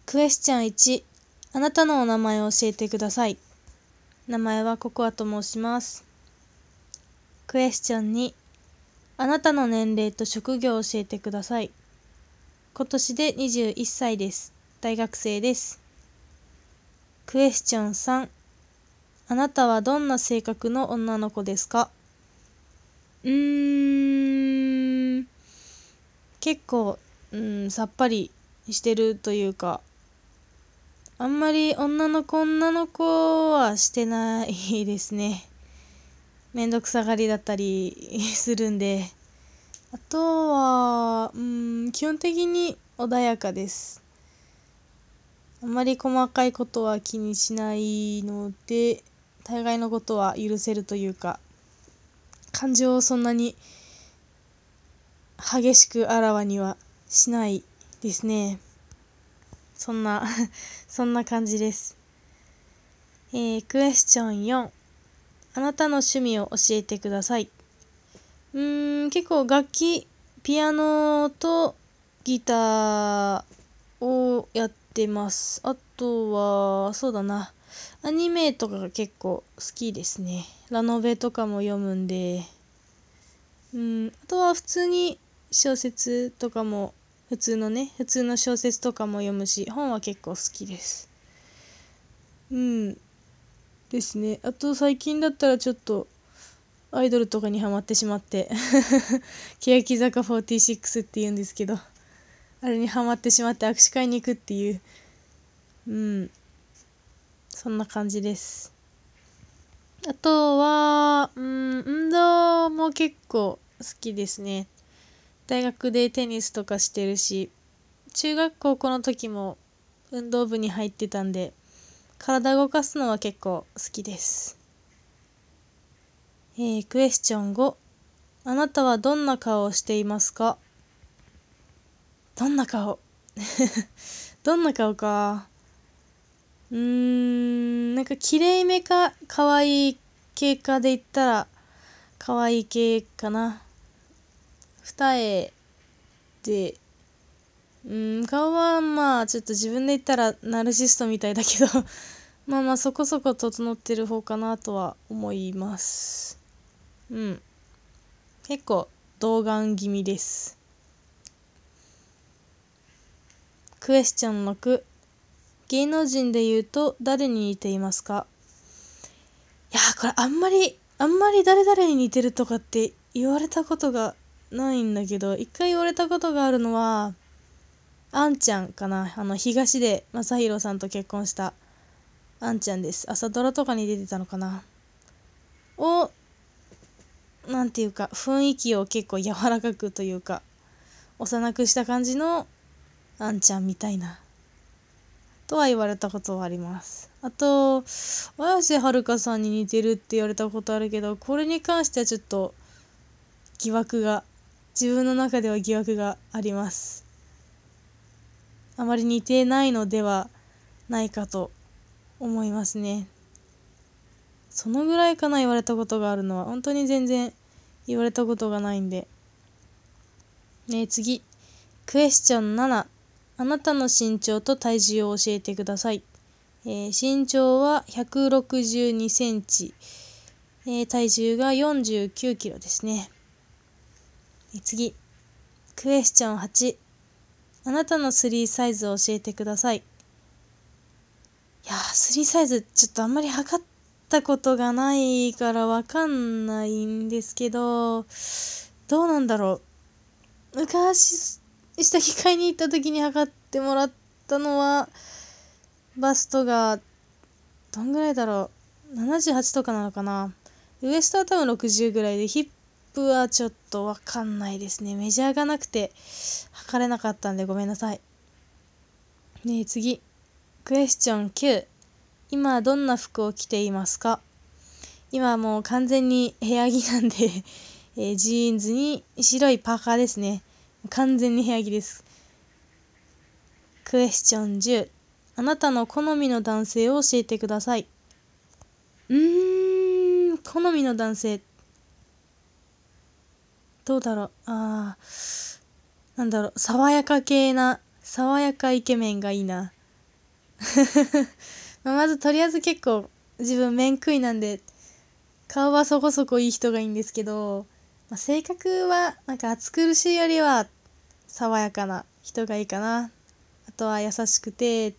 クエスチョン1、あなたのお名前を教えてください。名前はココアと申します。クエスチョン2、あなたの年齢と職業を教えてください。今年で21歳です。大学生です。クエスチョン3、あなたはどんな性格の女の子ですか？結構、さっぱりしてるというか、あんまり女の子はしてないですね。めんどくさがりだったりするんで。あとは、基本的に穏やかです。あんまり細かいことは気にしないので、大概のことは許せるというか、感情をそんなに激しくあらわにはしないですね。そんな感じです。クエスチョン4、あなたの趣味を教えてください。結構楽器、ピアノとギターをやってます。あとは、そうだな。アニメとかが結構好きですね。ラノベとかも読むんで。あとは普通に小説とかも、普通の小説とかも読むし、本は結構好きです。ですね。あと最近だったらちょっと、アイドルとかにハマってしまって欅坂46って言うんですけど、あれにハマってしまって握手会に行くっていう、そんな感じです。あとは、運動も結構好きですね。大学でテニスとかしてるし、中学高校の時も運動部に入ってたんで、体動かすのは結構好きです。クエスチョン5、あなたはどんな顔をしていますか？どんな顔どんな顔か。なんか綺麗めか可愛い系かで言ったら可愛い系かな。二重で、顔はまあちょっと自分で言ったらナルシストみたいだけどまあそこそこ整ってる方かなとは思います。結構童顔気味です。クエスチョン6、芸能人で言うと誰に似ていますか？いやー、これあんまり誰々に似てるとかって言われたことがないんだけど、一回言われたことがあるのは、あんちゃんかな。東出昌大さんと結婚したあんちゃんです。朝ドラとかに出てたのかな。なんていうか、雰囲気を結構柔らかくというか、幼くした感じのあんちゃんみたいな。とは言われたことはあります。あと、綾瀬はるかさんに似てるって言われたことあるけど、これに関してはちょっと自分の中では疑惑があります。あまり似てないのではないかと思いますね。そのぐらいかな、言われたことがあるのは。本当に全然言われたことがないんで。次。クエスチョン7。あなたの身長と体重を教えてください。身長は162センチ。体重が49キロですね。次。クエスチョン8。あなたの3サイズを教えてください。いやー、3サイズちょっとあんまり測ったことがないからわかんないんですけど、どうなんだろう。昔、下着買いに行った時に測ってもらったのは、バストが、どんぐらいだろう。78とかなのかな。ウエストは多分60ぐらいで、ヒップはちょっとわかんないですね。メジャーがなくて、測れなかったんでごめんなさい。次。クエスチョン9。今どんな服を着ていますか？今はもう完全に部屋着なんでジーンズに白いパーカーですね。完全に部屋着です。クエスチョン10。あなたの好みの男性を教えてください。好みの男性。どうだろう。なんだろう。爽やかイケメンがいいな。 まずとりあえず結構自分面食いなんで、顔はそこそこいい人がいいんですけど、性格はなんか暑苦しいよりは爽やかな人がいいかな。あとは優しくて、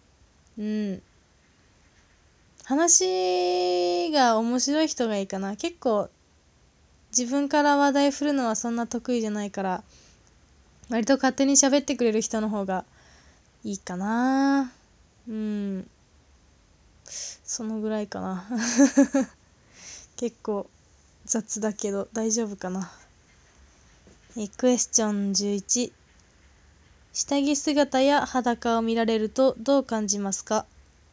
話が面白い人がいいかな。結構自分から話題振るのはそんな得意じゃないから、割と勝手に喋ってくれる人の方がいいかな。そのぐらいかな。結構雑だけど大丈夫かな。クエスチョン11。下着姿や裸を見られるとどう感じますか？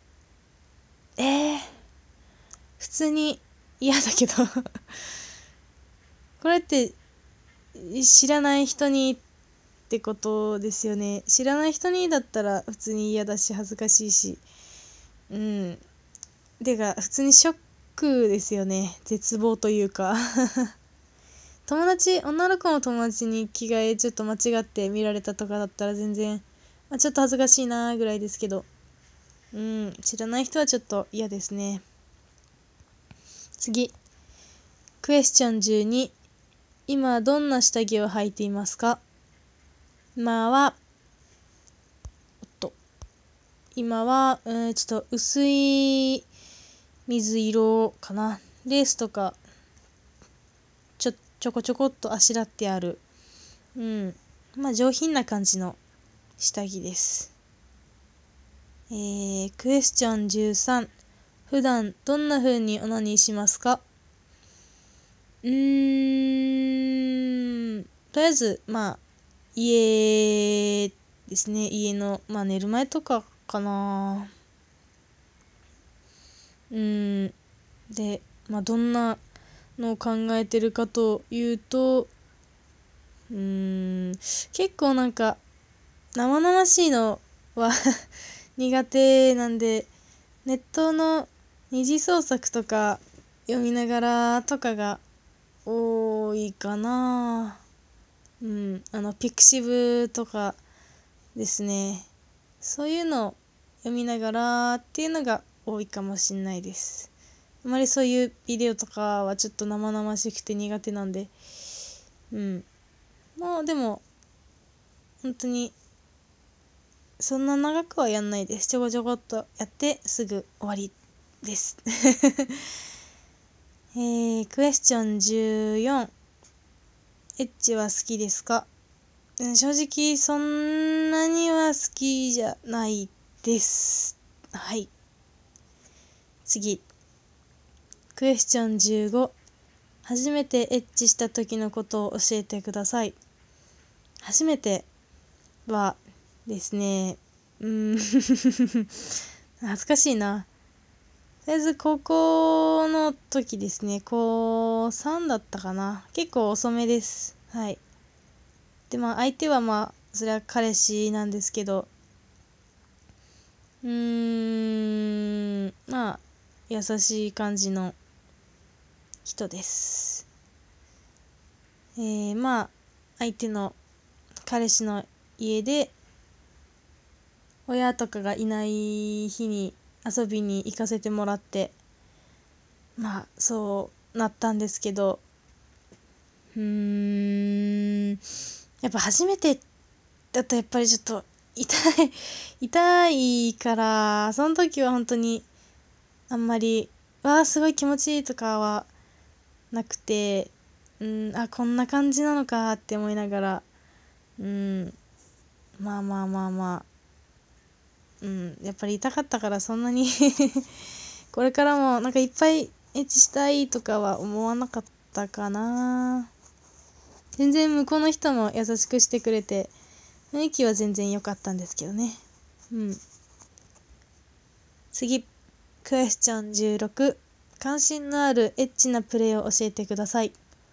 普通に嫌だけどこれって知らない人にってことですよね。知らない人にだったら普通に嫌だし恥ずかしいし、てか普通にショックですよね。絶望というか女の子の友達に着替えちょっと間違って見られたとかだったら全然、ちょっと恥ずかしいなぐらいですけど、知らない人はちょっと嫌ですね。次、クエスチョン12。今どんな下着を履いていますか？今はちょっと薄い水色かな。レースとかちょこちょこっとあしらってある、上品な感じの下着です。クエスチョン13。普段どんな風にオナニーしますか？とりあえず家ですね。家の寝る前とかかな。でどんなのを考えてるかというと、結構なんか生々しいのは苦手なんで、ネットの二次創作とか読みながらとかが多いかな。ピクシブとかですね。そういうのを読みながらっていうのが多いかもしんないです。あまりそういうビデオとかはちょっと生々しくて苦手なんで、でも本当にそんな長くはやんないです。ちょこちょこっとやってすぐ終わりですクエスチョン14。エッチは好きですか？正直そんなには好きじゃないです。はい。次。クエスチョン15。初めてエッチした時のことを教えてください。初めてはですね、恥ずかしいな。とりあえず高校の時ですね。高3だったかな。結構遅めです。はい。で相手はそれは彼氏なんですけど、優しい感じの人です。相手の彼氏の家で親とかがいない日に遊びに行かせてもらって、そうなったんですけど、やっぱ初めてだとやっぱりちょっと痛いから、その時は本当にあんまりすごい気持ちいいとかはなくて、こんな感じなのかって思いながら、やっぱり痛かったからそんなにこれからもなんかいっぱいエッチしたいとかは思わなかったかな。全然向こうの人も優しくしてくれて、雰囲気は全然良かったんですけどね。次、クエスチョン16。関心のあるエッチなプレイを教えてください。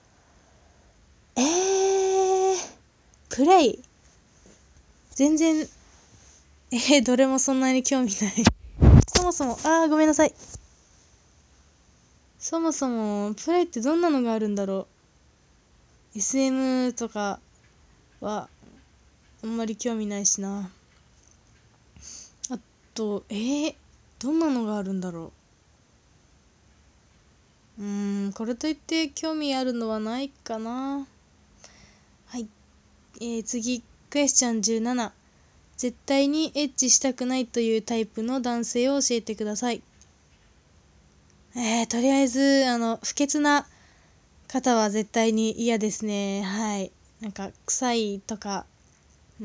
プレイ全然どれもそんなに興味ないそもそもごめんなさい。そもそもプレイってどんなのがあるんだろう。 SM とかはあんまり興味ないしな。 どんなのがあるんだろう。これといって興味あるのはないかな。はい。次、クエスチョン17。絶対にエッチしたくないというタイプの男性を教えてください。とりあえず、不潔な方は絶対に嫌ですね。はい。なんか、臭いとか、不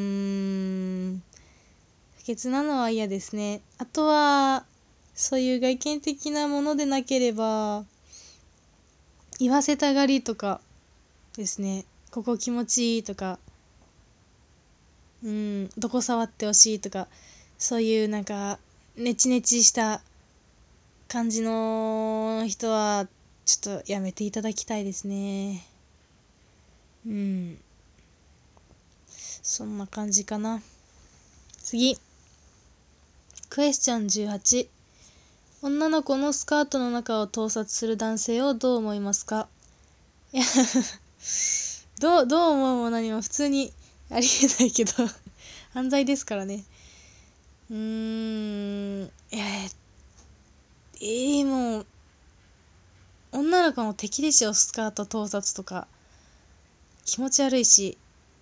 潔なのは嫌ですね。あとは、そういう外見的なものでなければ、言わせたがりとかですね。ここ気持ちいいとか、どこ触ってほしいとか、そういうなんか、ネチネチした感じの人は、ちょっとやめていただきたいですね。そんな感じかな。次。クエスチョン18。女の子のスカートの中を盗撮する男性をどう思いますか？いやどう思うも何も普通にありえないけど犯罪ですからね。もう、女の子の敵でしょ、スカート盗撮とか。気持ち悪いし。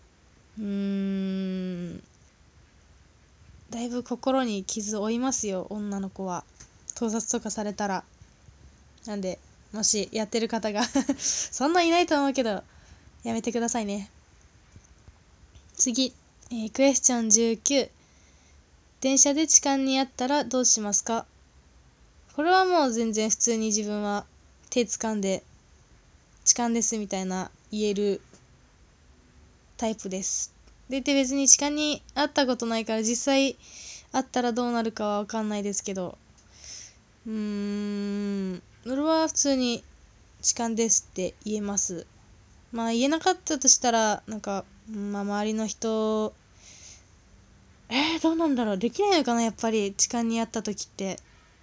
だいぶ心に傷を負いますよ、女の子は。盗撮とかされたら。なんで、もしやってる方がそんないないと思うけど、やめてくださいね。次、クエスチョン19。電車で痴漢にあったらどうしますか？これはもう全然普通に自分は手掴んで痴漢ですみたいな言えるタイプです。で別に痴漢にあったことないから実際あったらどうなるかはわかんないですけど、俺は普通に痴漢ですって言えます。まあ言えなかったとしたらなんか、周りの人どうなんだろう、できないのかな、やっぱり痴漢にあった時って。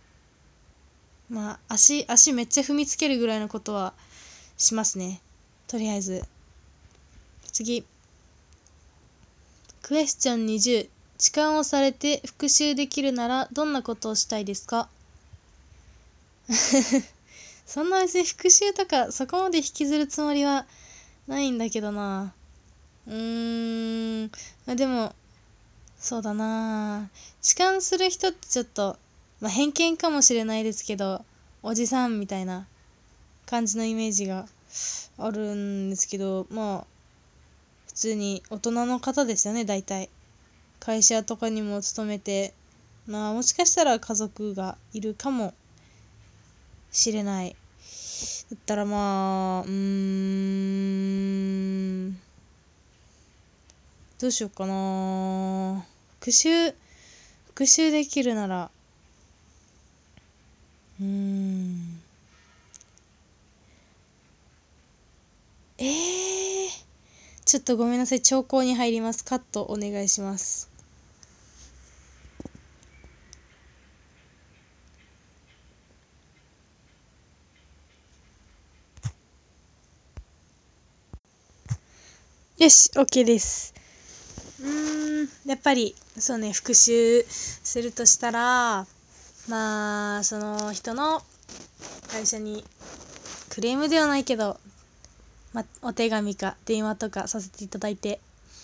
まあ足めっちゃ踏みつけるぐらいのことはしますね、とりあえず。次、クエスチョン20。痴漢をされて復讐できるならどんなことをしたいですか？そんな別に復讐とかそこまで引きずるつもりはないんだけどな。でもそうだな、痴漢する人ってちょっと、偏見かもしれないですけど、おじさんみたいな感じのイメージがあるんですけど、普通に大人の方ですよね、大体。会社とかにも勤めて、もしかしたら家族がいるかもしれない。だったらどうしようかな。復讐できるなら、ちょっとごめんなさい、兆候に入ります。カットお願いします。よし、OK です。やっぱりそうね、復讐するとしたら、その人の会社にクレームではないけど、お手紙か電話とかさせていただいて、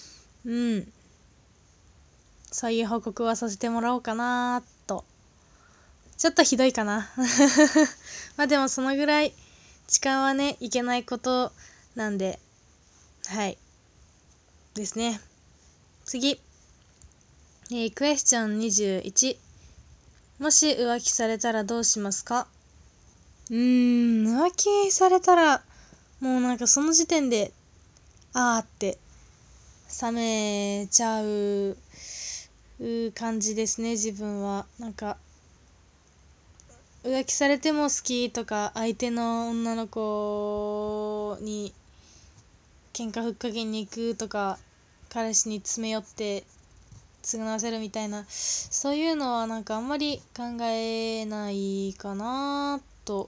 そういう報告はさせてもらおうかなと。ちょっとひどいかなでもそのぐらい痴漢はね、いけないことなんで、はいですね。次、クエスチョン21。もし浮気されたらどうしますか？浮気されたら、もうなんかその時点で、って冷めちゃう感じですね、自分は。なんか、浮気されても好きとか、相手の女の子に喧嘩ふっかけに行くとか、彼氏に詰め寄って償わせるみたいな、そういうのはなんかあんまり考えないかなと。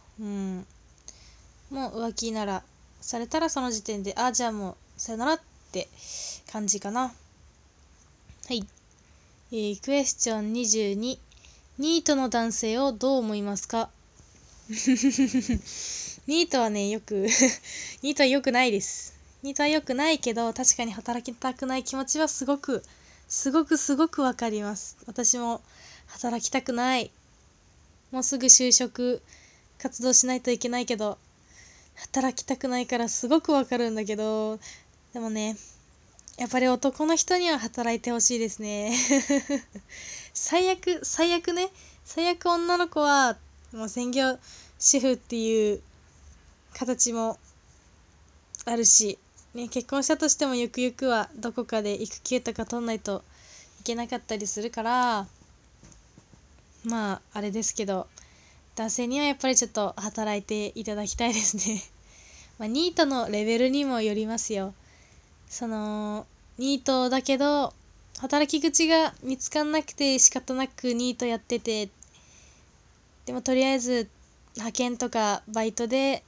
もう浮気ならされたらその時点で、じゃあもうさよならって感じかな。はい。 クエスチョン22、ニートの男性をどう思いますか？ニートはね、ニートは良くないです。ニートは良くないけど、確かに働きたくない気持ちはすごくわかります。私も働きたくない。もうすぐ就職活動しないといけないけど、働きたくないからすごくわかるんだけど、でもね、やっぱり男の人には働いてほしいですね。最悪女の子はもう専業主婦っていう形もあるし、ね、結婚したとしてもゆくゆくはどこかで育休とか取んないといけなかったりするから、まああれですけど、男性にはやっぱりちょっと働いていただきたいですね。ニートのレベルにもよりますよ。ニートだけど働き口が見つかんなくて仕方なくニートやってて、でもとりあえず派遣とかバイトで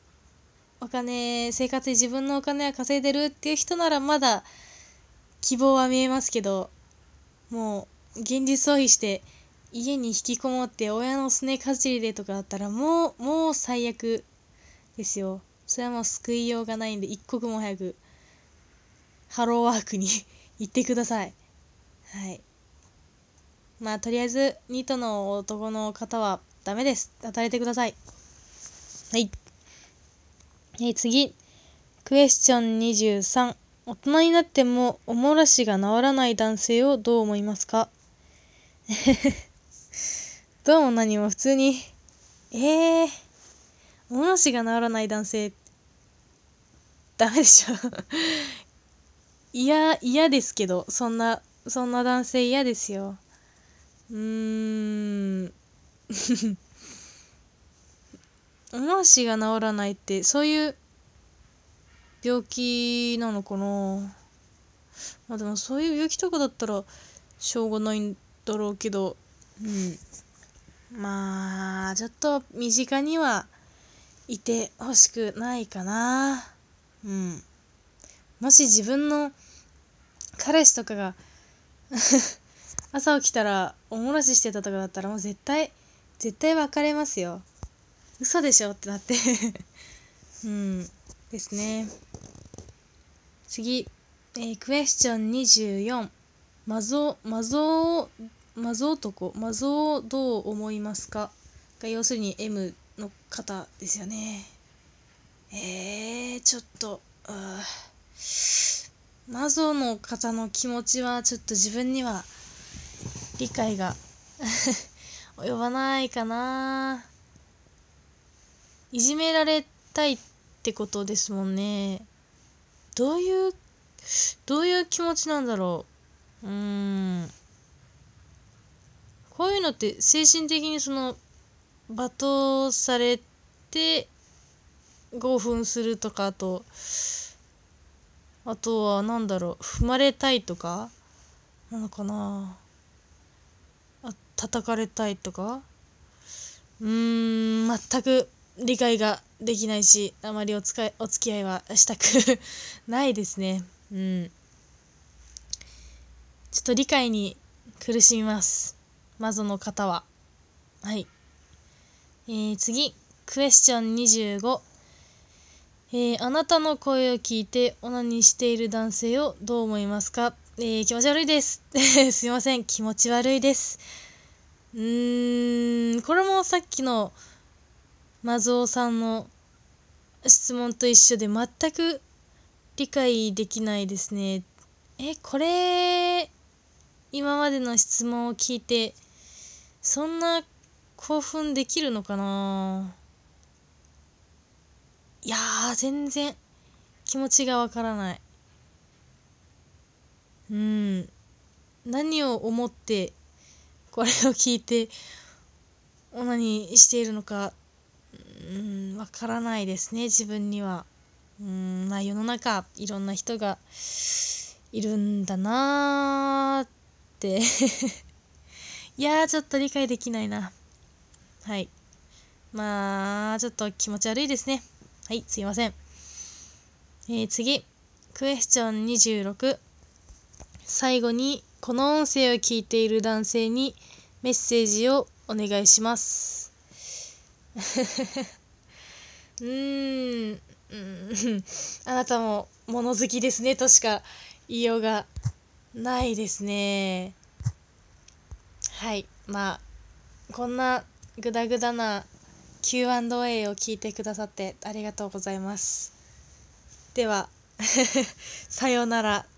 生活で自分のお金は稼いでるっていう人ならまだ希望は見えますけど、もう現実逃避して家に引きこもって親のすねかじりでとかだったらもう最悪ですよ。それはもう救いようがないんで、一刻も早くハローワークに行ってください。はい。とりあえずニートの男の方はダメです。働いてください。はい。次。クエスチョン23。大人になってもおもらしが治らない男性をどう思いますか？どうも何も普通に、おもらしが治らない男性、ダメでしょ。嫌ですけど、そんな男性嫌ですよ。おもらしが治らないって、そういう病気なのかな。でもそういう病気とかだったらしょうがないんだろうけど、ちょっと身近にはいてほしくないかな。もし自分の彼氏とかが朝起きたらおもらししてたとかだったらもう絶対別れますよ。嘘でしょってなってですね。次、クエスチョン24。マゾをどう思いますか？が要するに M の方ですよね。ちょっとマゾの方の気持ちはちょっと自分には理解が及ばないかな。いじめられたいってことですもんね。どういう気持ちなんだろう。こういうのって精神的に罵倒されて興奮するとか、あとは踏まれたいとかなのかな。叩かれたいとか、全く理解ができないし、あまりお付き合いはしたくないですね。ちょっと理解に苦しみます。マゾの方は。はい。次、クエスチョン25。あなたの声を聞いてオナニーしている男性をどう思いますか？気持ち悪いです。すいません、気持ち悪いです。これもさっきのマゾさんの質問と一緒で全く理解できないですね。これ、今までの質問を聞いて、そんな興奮できるのかな？いやー、全然気持ちがわからない。何を思ってこれを聞いてオナニーしているのか、わからないですね、自分には。世の中いろんな人がいるんだなーっていやー、ちょっと理解できないな。はい。ちょっと気持ち悪いですね。はい、すいません。次、クエスチョン26。 最後にこの音声を聞いている男性にメッセージをお願いします。あなたも物好きですねとしか言いようがないですね。はい、こんなグダグダな Q&A を聞いてくださってありがとうございます。ではさようなら。